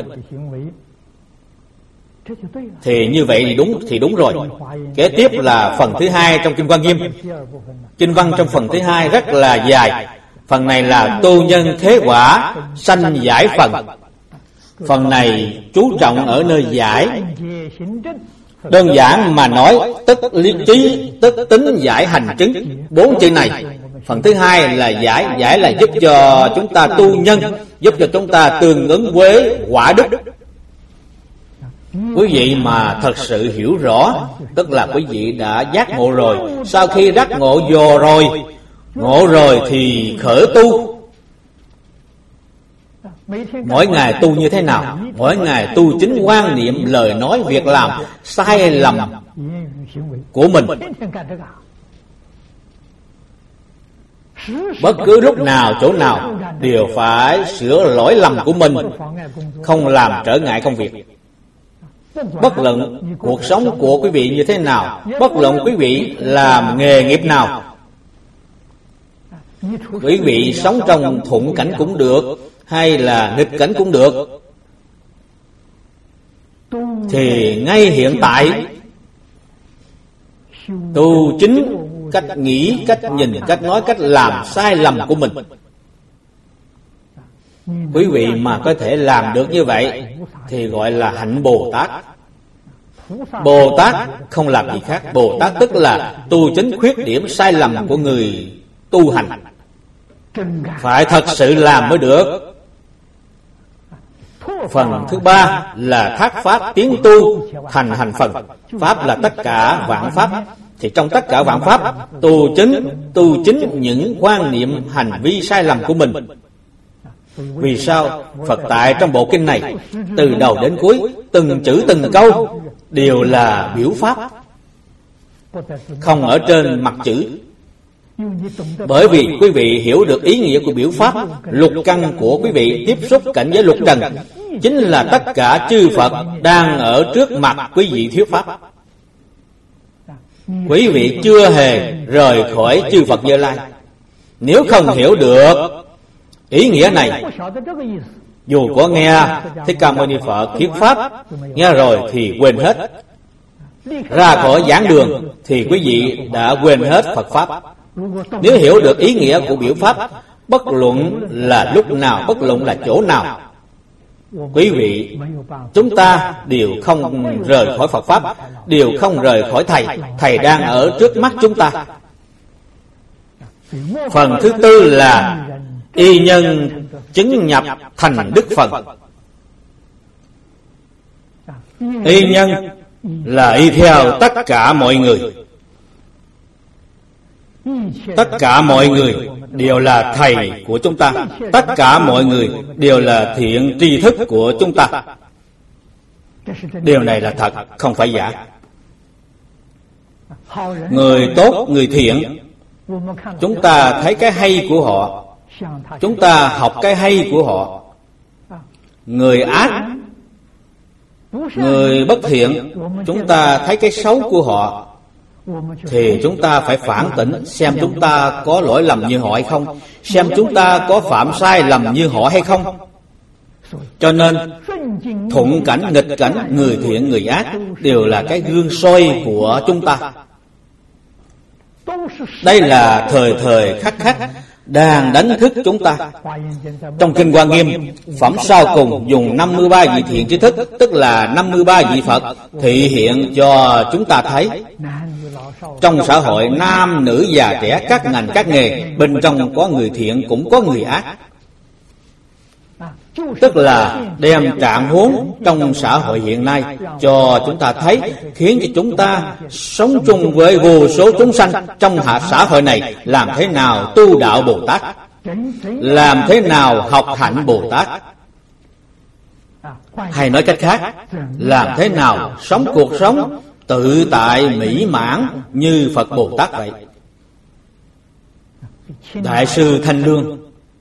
Thì như vậy thì đúng rồi. Kế tiếp là phần thứ hai trong Kinh Quan Nghiêm. Kinh văn trong phần thứ hai rất là dài. Phần này là tu nhân thế quả, sanh giải phần. Phần này chú trọng ở nơi giải. Đơn giản mà nói, tức lý trí, tức tính, giải, hành, chứng. 4 chữ này. Phần thứ hai là giải. Giải là giúp cho chúng ta tu nhân, giúp cho chúng ta tương ứng với quả đức. Quý vị mà thật sự hiểu rõ, tức là quý vị đã giác ngộ rồi. Sau khi giác ngộ ngộ rồi thì khởi tu. Mỗi ngày tu như thế nào? Mỗi ngày tu chính quan niệm, lời nói, việc làm sai lầm của mình. Bất cứ lúc nào, chỗ nào đều phải sửa lỗi lầm của mình, không làm trở ngại công việc. Bất luận cuộc sống của quý vị như thế nào, bất luận quý vị làm nghề nghiệp nào, quý vị sống trong thuận cảnh cũng được, hay là nghịch cảnh cũng được, thì ngay hiện tại tu chính cách nghĩ, cách nhìn, cách nói, cách làm sai lầm của mình. Quý vị mà có thể làm được như vậy thì gọi là hạnh Bồ Tát. Bồ Tát không làm gì khác. Bồ Tát tức là tu chính khuyết điểm sai lầm của người tu hành. Phải thật sự làm mới được. Phần thứ ba là thác pháp tiến tu thành hành phần. Pháp là tất cả vạn pháp. Thì trong tất cả vạn pháp, tu chính những quan niệm, hành vi sai lầm của mình. Vì sao? Phật tại trong bộ kinh này, từ đầu đến cuối, từng chữ từng câu đều là biểu pháp, không ở trên mặt chữ. Bởi vì quý vị hiểu được ý nghĩa của biểu pháp, lục căn của quý vị tiếp xúc cảnh giới lục trần chính là tất cả chư Phật đang ở trước mặt quý vị thuyết pháp. Quý vị chưa hề rời khỏi chư Phật Như Lai. Nếu không hiểu được ý nghĩa này, dù có nghe Thích Ca Mâu Ni Phật thuyết pháp, nghe rồi thì quên hết. Ra khỏi giảng đường thì quý vị đã quên hết Phật pháp. Nếu hiểu được ý nghĩa của biểu pháp, bất luận là lúc nào, bất luận là chỗ nào, quý vị, chúng ta đều không rời khỏi Phật pháp, đều không rời khỏi Thầy. Thầy đang ở trước mắt chúng ta. Phần thứ tư là y nhân chứng nhập thành Đức Phật. Y nhân là y theo tất cả mọi người. Tất cả mọi người đều là thầy của chúng ta. Tất cả mọi người đều là thiện tri thức của chúng ta. Điều này là thật, không phải giả. Người tốt, người thiện, chúng ta thấy cái hay của họ, chúng ta học cái hay của họ. Người ác, người bất thiện, chúng ta thấy cái xấu của họ, thì chúng ta phải phản tỉnh xem chúng ta có lỗi lầm như họ hay không, xem chúng ta có phạm sai lầm như họ hay không. Cho nên thuận cảnh, nghịch cảnh, người thiện, người ác đều là cái gương soi của chúng ta. Đây là thời thời khắc khắc đang đánh thức chúng ta. Trong Kinh Hoa Nghiêm, phẩm sau cùng dùng 53 vị thiện tri thức, tức là 53 vị Phật, thị hiện cho chúng ta thấy trong xã hội nam, nữ, già, trẻ, các ngành, các nghề, bên trong có người thiện cũng có người ác. Tức là đem trạng huống trong xã hội hiện nay cho chúng ta thấy, khiến cho chúng ta sống chung với vô số chúng sanh trong xã hội này, làm thế nào tu đạo Bồ Tát, làm thế nào học hạnh Bồ Tát, hay nói cách khác, làm thế nào sống cuộc sống tự tại mỹ mãn như Phật Bồ Tát vậy. Đại sư Thanh Lương,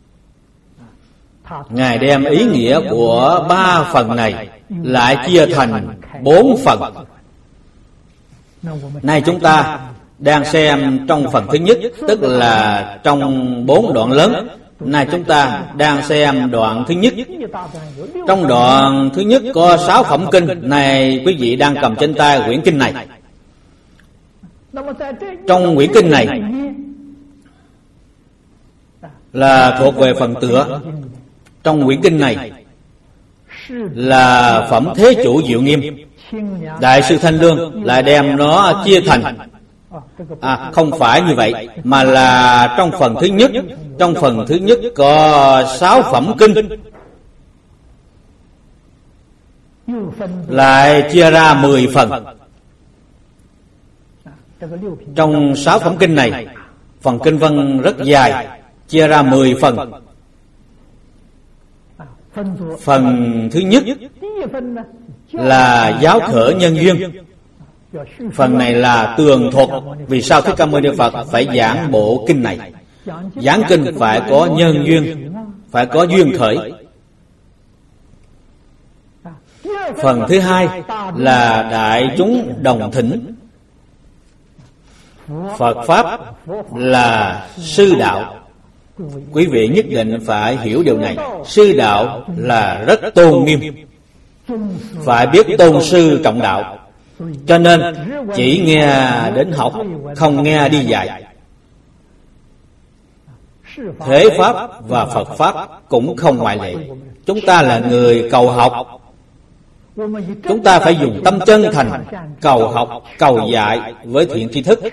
Ngài đem ý nghĩa của 3 phần này lại chia thành 4 phần. Nay chúng ta đang xem trong phần thứ nhất, tức là trong 4 đoạn lớn. Nay chúng ta đang xem đoạn thứ nhất. Trong đoạn thứ nhất có 6 phẩm kinh. Này quý vị đang cầm trên tay quyển kinh này. Trong quyển kinh này là thuộc về phần tựa. Trong quyển kinh này là phẩm Thế Chủ Diệu Nghiêm. Đại sư Thanh Lương lại đem nó chia thành, không phải như vậy, mà là trong phần thứ nhất. Trong phần thứ nhất có 6 phẩm kinh, lại chia ra 10 phần. Trong 6 phẩm kinh này, phần kinh văn rất dài, chia ra 10 phần. Phần thứ nhất là giáo khởi nhân duyên. Phần này là tường thuật vì sao Thích Ca Mâu Ni Phật phải giảng bộ kinh này. Giảng kinh phải có nhân duyên, phải có duyên khởi. Phần thứ hai là đại chúng đồng thỉnh. Phật Pháp là sư đạo. Quý vị nhất định phải hiểu điều này. Sư đạo là rất tôn nghiêm, phải biết tôn sư trọng đạo. Cho nên chỉ nghe đến học, không nghe đi dạy. Thế Pháp và Phật Pháp cũng không ngoại lệ. Chúng ta là người cầu học, chúng ta phải dùng tâm chân thành cầu học, cầu dạy với thiện tri thức.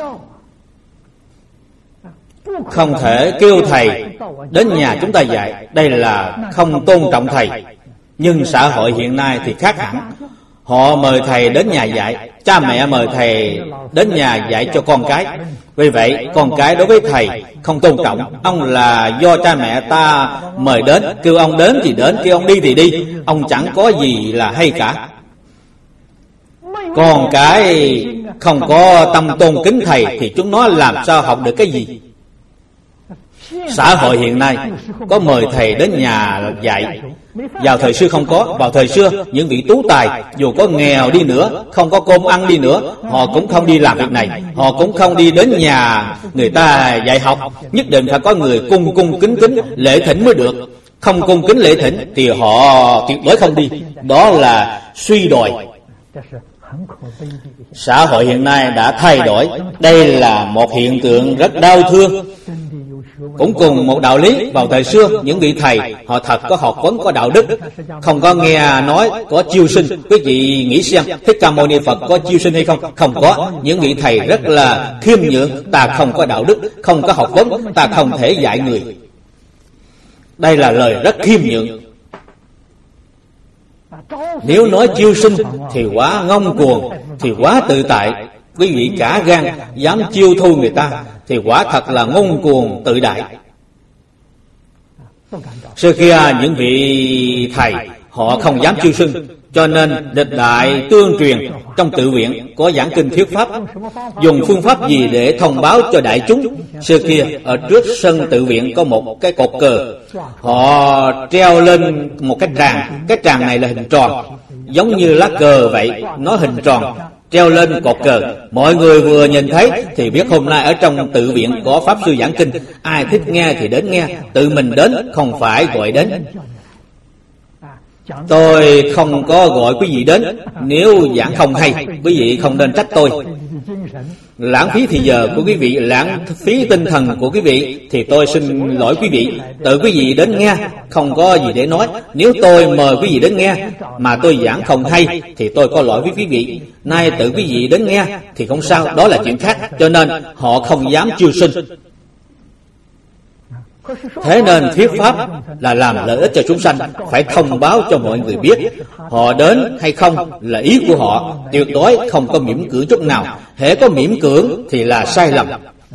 Không thể kêu thầy đến nhà chúng ta dạy, đây là không tôn trọng thầy. Nhưng xã hội hiện nay thì khác hẳn. Họ mời thầy đến nhà dạy, cha mẹ mời thầy đến nhà dạy cho con cái. Vì vậy con cái đối với thầy không tôn trọng. Ông là do cha mẹ ta mời đến, kêu ông đến thì đến, kêu ông đi thì đi. Ông chẳng có gì là hay cả. Còn cái không có tâm tôn kính thầy thì chúng nó làm sao học được cái gì? Xã hội hiện nay có mời thầy đến nhà dạy. Vào thời xưa không có. Vào thời xưa những vị tú tài dù có nghèo đi nữa, không có cơm ăn đi nữa, họ cũng không đi làm việc này. Họ cũng không đi đến nhà người ta dạy học. Nhất định phải có người cung kính lễ thỉnh mới được. Không cung kính lễ thỉnh thì họ tuyệt đối không đi. Đó là suy đồi. Xã hội hiện nay đã thay đổi. Đây là một hiện tượng rất đau thương. Cũng cùng một đạo lý, vào thời xưa những vị thầy họ thật có học vấn, có đạo đức, không có nghe nói có chiêu sinh. Quý vị nghĩ xem Thích Ca Mâu Ni Phật có chiêu sinh hay không? Không có. Những vị thầy rất là khiêm nhượng. Ta không có đạo đức, không có học vấn, ta không thể dạy người. Đây là lời rất khiêm nhượng. Nếu nói chiêu sinh thì quá ngông cuồng, thì quá tự tại. Quý vị cả gan dám chiêu thu người ta thì quả thật là ngông cuồng tự đại. Xưa kia những vị thầy họ không dám chiêu sinh, cho nên lịch đại tương truyền trong tự viện có giảng kinh thuyết pháp. Dùng phương pháp gì để thông báo cho đại chúng? Xưa kia ở trước sân tự viện có một cái cột cờ, họ treo lên một cái tràng. Cái tràng này là hình tròn, giống như lá cờ vậy, nó hình tròn, treo lên cột cờ. Mọi người vừa nhìn thấy thì biết hôm nay ở trong tự viện có pháp sư giảng kinh. Ai thích nghe thì đến nghe, tự mình đến, không phải gọi đến. Tôi không có gọi quý vị đến. Nếu giảng không hay, quý vị không nên trách tôi. Lãng phí thì giờ của quý vị, lãng phí tinh thần của quý vị, thì tôi xin lỗi quý vị. Tự quý vị đến nghe, không có gì để nói. Nếu tôi mời quý vị đến nghe mà tôi giảng không hay thì tôi có lỗi với quý vị. Nay tự quý vị đến nghe thì không sao, đó là chuyện khác. Cho nên họ không dám chiêu sinh. Thế nên thuyết pháp là làm lợi ích cho chúng sanh, phải thông báo cho mọi người biết. Họ đến hay không là ý của họ, tuyệt đối không có miễn cưỡng chút nào. hễ có miễn cưỡng thì là sai lầm.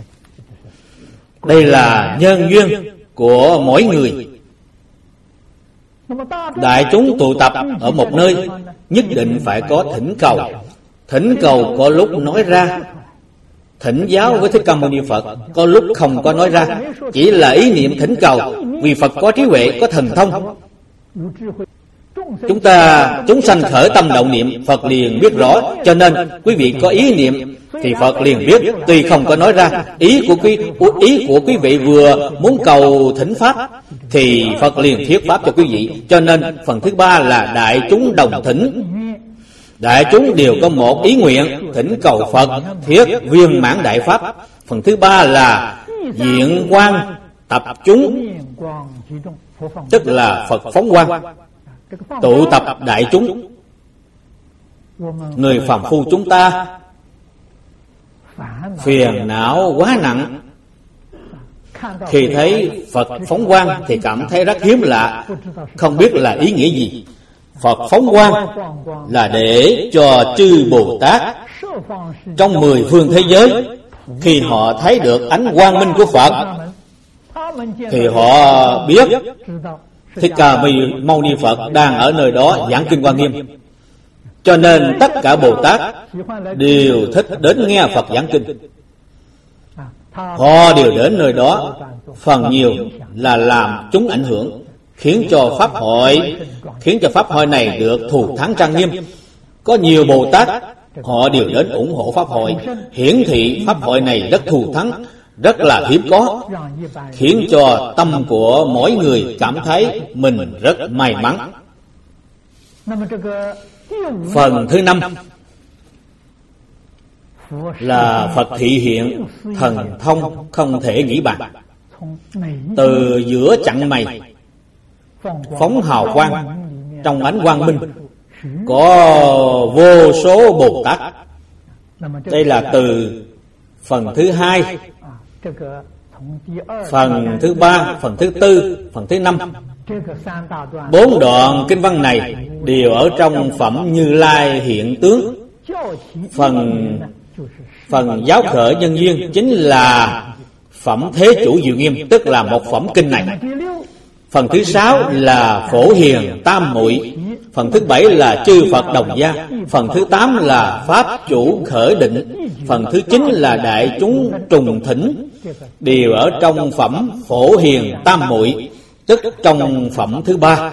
Đây là nhân duyên của mỗi người. Đại chúng tụ tập ở một nơi nhất định phải có thỉnh cầu. Thỉnh cầu có lúc nói ra, thỉnh giáo với Thích Ca Mâu Ni Phật có lúc không có nói ra, chỉ là ý niệm thỉnh cầu. Vì Phật có trí huệ, có thần thông. Chúng sanh khởi tâm động niệm, Phật liền biết rõ. Cho nên quý vị có ý niệm thì Phật liền biết, tuy không có nói ra. Ý của quý vị vừa muốn cầu thỉnh pháp thì Phật liền thuyết pháp cho quý vị. Cho nên phần thứ ba là đại chúng đồng thỉnh. Đại chúng đều có một ý nguyện, thỉnh cầu Phật thiết viên mãn đại pháp. Phần thứ ba là diện quang tập chúng, tức là Phật phóng quang, tụ tập đại chúng. Người phàm phu chúng ta phiền não quá nặng, khi thấy Phật phóng quang thì cảm thấy rất hiếm lạ, không biết là ý nghĩa gì. Phật phóng quang là để cho chư Bồ Tát trong 10 phương thế giới, khi họ thấy được ánh quang minh của Phật thì họ biết Thích Ca Mâu Ni Phật đang ở nơi đó giảng kinh Hoa Nghiêm. Cho nên tất cả Bồ Tát đều thích đến nghe Phật giảng kinh. Họ đều đến nơi đó, phần nhiều là làm chúng ảnh hưởng, khiến cho pháp hội này được thù thắng trang nghiêm. Có nhiều Bồ Tát họ đều đến ủng hộ pháp hội, hiển thị pháp hội này rất thù thắng, rất là hiếm có, khiến cho tâm của mỗi người cảm thấy mình rất may mắn. Phần thứ 5 là Phật thị hiện thần thông không thể nghĩ bàn. Từ giữa chặng mày phóng hào quang, trong ánh quang minh có vô số Bồ Tát. Đây là từ phần thứ 2, phần thứ 3, phần thứ 4, phần thứ 5. 4 đoạn kinh văn này đều ở trong phẩm Như Lai hiện tướng. Phần giáo khởi nhân duyên chính là phẩm Thế Chủ Diệu Nghiêm, tức là một phẩm kinh này. Phần thứ 6 là Phổ Hiền Tam Muội. phần thứ 7 là chư Phật đồng gia, phần thứ 8 là Pháp chủ khởi định, phần thứ 9 là đại chúng trùng thỉnh, đều ở trong phẩm Phổ Hiền Tam Muội, tức trong phẩm thứ 3.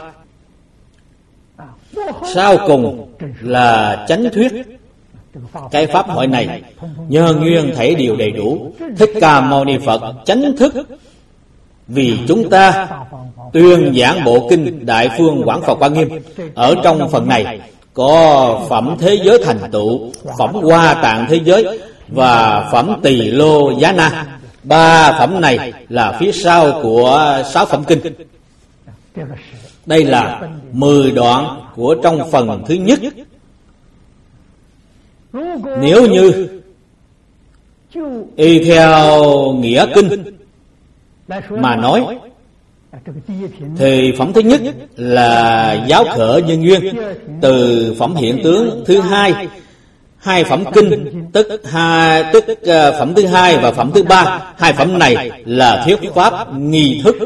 Sau cùng là chánh thuyết. Cái pháp hội này nhân duyên thảy đều đầy đủ. Thích Ca Mâu Ni Phật chánh thức vì chúng ta tuyên giảng bộ kinh Đại Phương Quảng Phật Quan Nghiêm. Ở trong phần này có phẩm thế giới thành tựu, phẩm Hoa Tạng thế giới và phẩm Tỳ Lô Giá Na. 3 phẩm này là phía sau của 6 phẩm kinh. Đây là 10 đoạn của trong phần thứ nhất. Nếu như y theo nghĩa kinh mà nói, thì phẩm thứ nhất là giáo khởi nhân duyên từ phẩm hiện tướng. Thứ hai, 2 phẩm kinh, tức phẩm thứ 2 và phẩm thứ 3. 2 phẩm này là thuyết pháp nghi thức.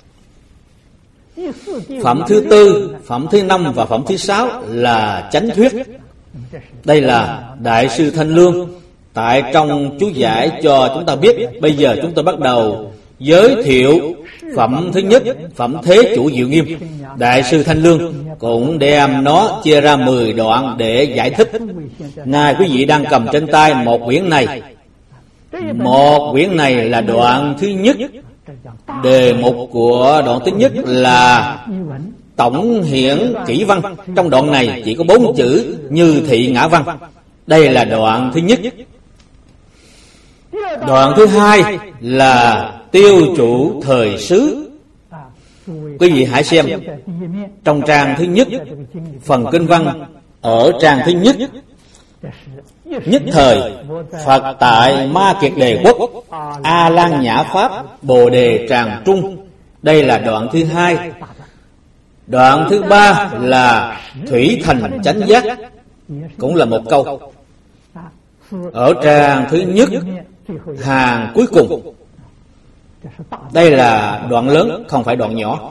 Phẩm thứ 4, phẩm thứ 5 và phẩm thứ 6 là chánh thuyết. Đây là Đại sư Thanh Lương tại trong chú giải cho chúng ta biết. Bây giờ chúng tôi bắt đầu giới thiệu phẩm thứ nhất, phẩm Thế Chủ Diệu Nghiêm. Đại sư Thanh Lương cũng đem nó chia ra 10 đoạn để giải thích. Nay quý vị đang cầm trên tay một quyển này. Một quyển này là đoạn thứ nhất. Đề mục của đoạn thứ nhất là tổng hiển kỹ văn. Trong đoạn này chỉ có 4 chữ như thị ngã văn. Đây là đoạn thứ nhất. Đoạn thứ 2 là tiêu chủ thời xứ. Quý vị hãy xem trong trang thứ nhất, phần kinh văn ở trang thứ nhất. Nhất thời Phật tại Ma Kiệt Đề Quốc, A Lan Nhã Pháp Bồ Đề Tràng Trung. Đây là đoạn thứ 2. Đoạn thứ 3 là Thủy Thành Chánh Giác, cũng là một câu ở trang thứ nhất hàng cuối cùng. Đây là đoạn lớn, không phải đoạn nhỏ.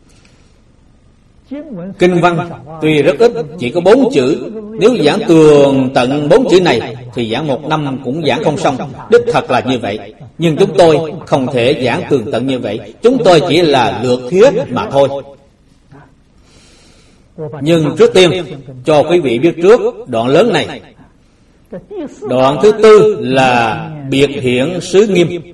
Kinh văn tuy rất ít, chỉ có 4 chữ. Nếu giảng tường tận 4 chữ này thì giảng 1 năm cũng giảng không xong. Đích thật là như vậy. Nhưng chúng tôi không thể giảng tường tận như vậy. Chúng tôi chỉ là lược thuyết mà thôi. Nhưng trước tiên cho quý vị biết trước đoạn lớn này. Đoạn thứ 4 là biệt hiển xứ nghiêm.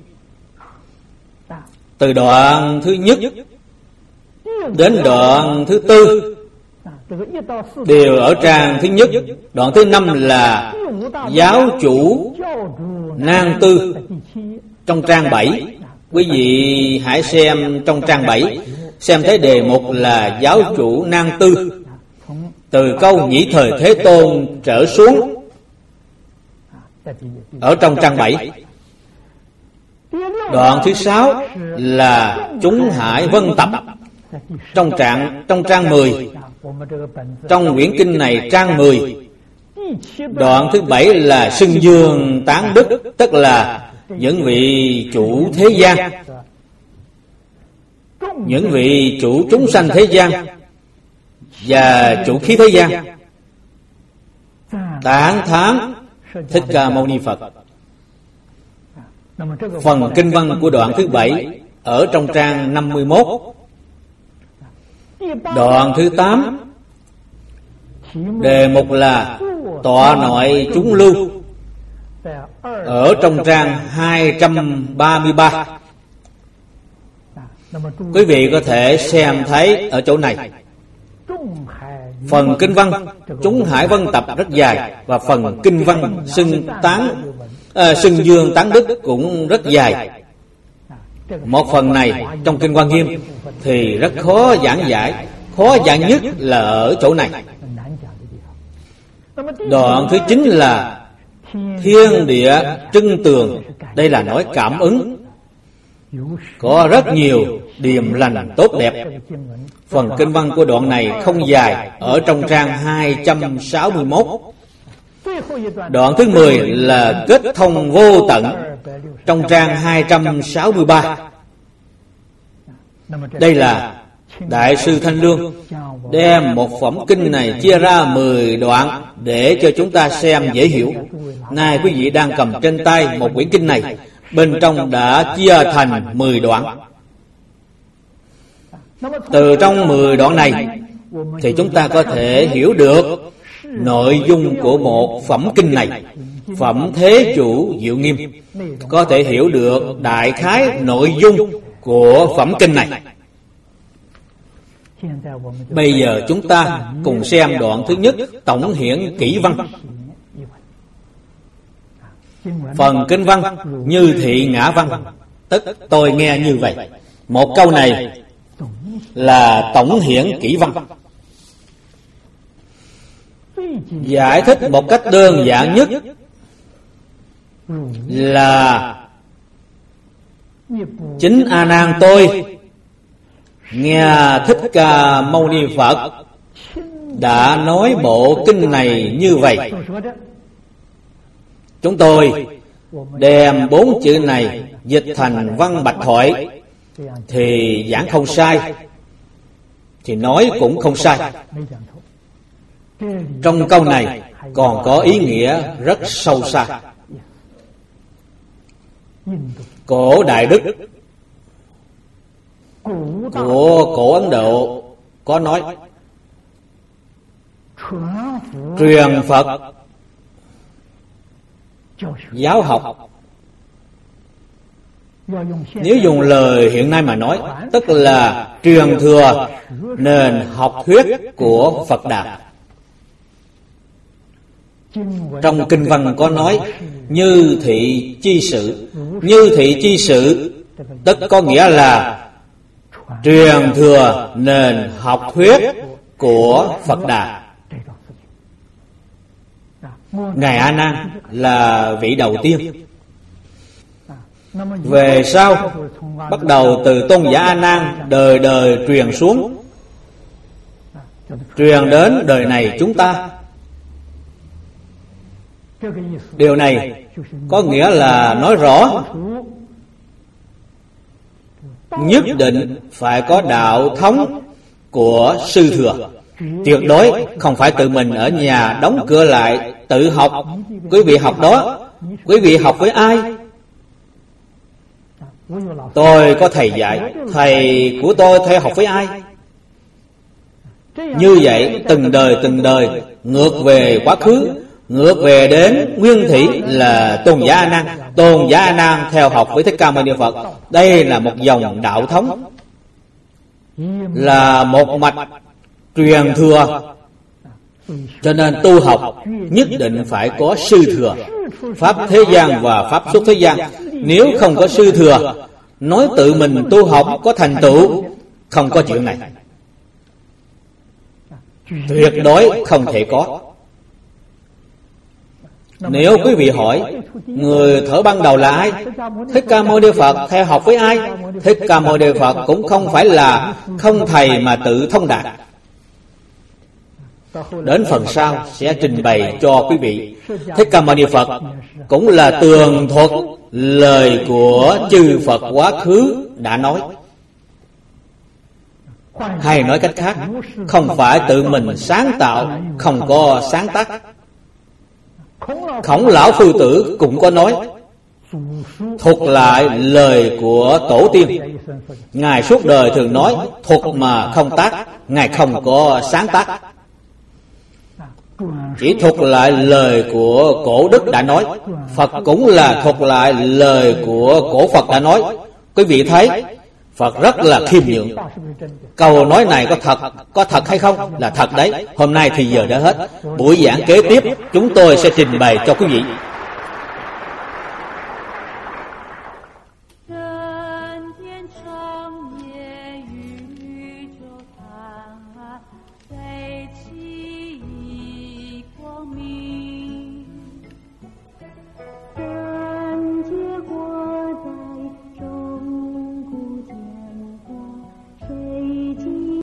Từ đoạn thứ nhất đến đoạn thứ 4 đều ở trang thứ nhất. Đoạn thứ 5 là giáo chủ nan tư, trong trang 7. Quý vị hãy xem trong trang 7, xem thấy đề mục là giáo chủ nan tư, từ câu nhĩ thời Thế Tôn trở xuống, ở trong trang 7. Đoạn thứ 6 là chúng hải vân tập, trong trang 10. Trong quyển kinh này trang 10. Đoạn thứ 7 là xưng dương tán đức, tức là những vị chủ thế gian, những vị chủ chúng sanh thế gian và chủ khí thế gian, tán thán Thích Ca Mâu Ni Phật. Phần kinh văn của đoạn thứ 7 ở trong trang 51. Đoạn thứ 8 đề mục là tọa nội chúng lưu, ở trong trang 233. Quý vị có thể xem thấy ở chỗ này. Phần kinh văn chúng hải vân tập rất dài, và phần kinh văn xưng dương tán đức cũng rất dài. Một phần này trong kinh Quan Nghiêm thì rất khó giảng giải. Khó giảng nhất là ở chỗ này. Đoạn thứ 9 là thiên địa trưng tường. Đây là nói cảm ứng, có rất nhiều điềm lành tốt đẹp. Phần kinh văn của đoạn này không dài, ở trong trang 261. Đoạn thứ 10 là kết thông vô tận, trong trang 263. Đây là Đại sư Thanh Lương đem một phẩm kinh này chia ra 10 đoạn để cho chúng ta xem dễ hiểu. Nay quý vị đang cầm trên tay một quyển kinh này, bên trong đã chia thành 10 đoạn. Từ trong 10 đoạn này thì chúng ta có thể hiểu được nội dung của một phẩm kinh này. Phẩm Thế Chủ Diệu Nghiêm, có thể hiểu được đại khái nội dung của phẩm kinh này. Bây giờ chúng ta cùng xem đoạn thứ nhất, tổng hiển kỹ văn. Phần kinh văn như thị ngã văn, tức tôi nghe như vậy. Một câu này là tổng hiển kỹ văn. Giải thích một cách đơn giản nhất là chính A Nan tôi nghe Thích Ca Mâu Ni Phật đã nói bộ kinh này như vậy. Chúng tôi đem 4 chữ này dịch thành văn bạch thoại thì giảng không sai, thì nói cũng không sai. Trong câu này còn có ý nghĩa rất sâu xa. Cổ Đại Đức của cổ Ấn Độ có nói: truyền Phật giáo học, nếu dùng lời hiện nay mà nói, tức là truyền thừa nền học thuyết của Phật Đà. Trong kinh văn có nói như thị chi sự. Như thị chi sự tức có nghĩa là truyền thừa nền học thuyết của Phật Đà. Ngài A Nan là vị đầu tiên. Về sau bắt đầu từ tôn giả A Nan đời đời truyền xuống, truyền đến đời này chúng ta. Điều này có nghĩa là nói rõ nhất định phải có đạo thống của sư thừa. Tuyệt đối không phải tự mình ở nhà đóng cửa lại tự học. Quý vị học đó, quý vị học với ai? Tôi có thầy dạy, thầy của tôi theo học với ai? Như vậy từng đời ngược về quá khứ, ngược về đến nguyên thủy là tôn giả A Nan. Tôn giả A Nan theo học với Thích Ca Mâu Ni Phật. Đây là một dòng đạo thống, là một mạch truyền thừa. Cho nên tu học nhất định phải có sư thừa. Pháp thế gian và pháp xuất thế gian, nếu không có sư thừa, nói tự mình tu học có thành tựu, không có chuyện này. Tuyệt đối không thể có. Nếu quý vị hỏi người thở ban đầu là ai? Thích Ca Mâu Ni Phật theo học với ai? Thích Ca Mâu Ni Phật cũng không phải là không thầy mà tự thông đạt. Đến phần sau sẽ trình bày cho quý vị. Thích Ca Mâu Ni Phật cũng là tường thuật lời của chư Phật quá khứ đã nói. Hay nói cách khác, không phải tự mình sáng tạo, không có sáng tác. Khổng Lão Phu Tử cũng có nói, thuật lại lời của tổ tiên. Ngài suốt đời thường nói thuật mà không tác, Ngài không có sáng tác. Chỉ thuật lại lời của cổ đức đã nói. Phật cũng là thuật lại lời của cổ Phật đã nói. Quý vị thấy Phật rất là khiêm nhượng. Câu nói này có thật hay không? Là thật đấy. Hôm nay thì giờ đã hết. Buổi giảng kế tiếp chúng tôi sẽ trình bày cho quý vị.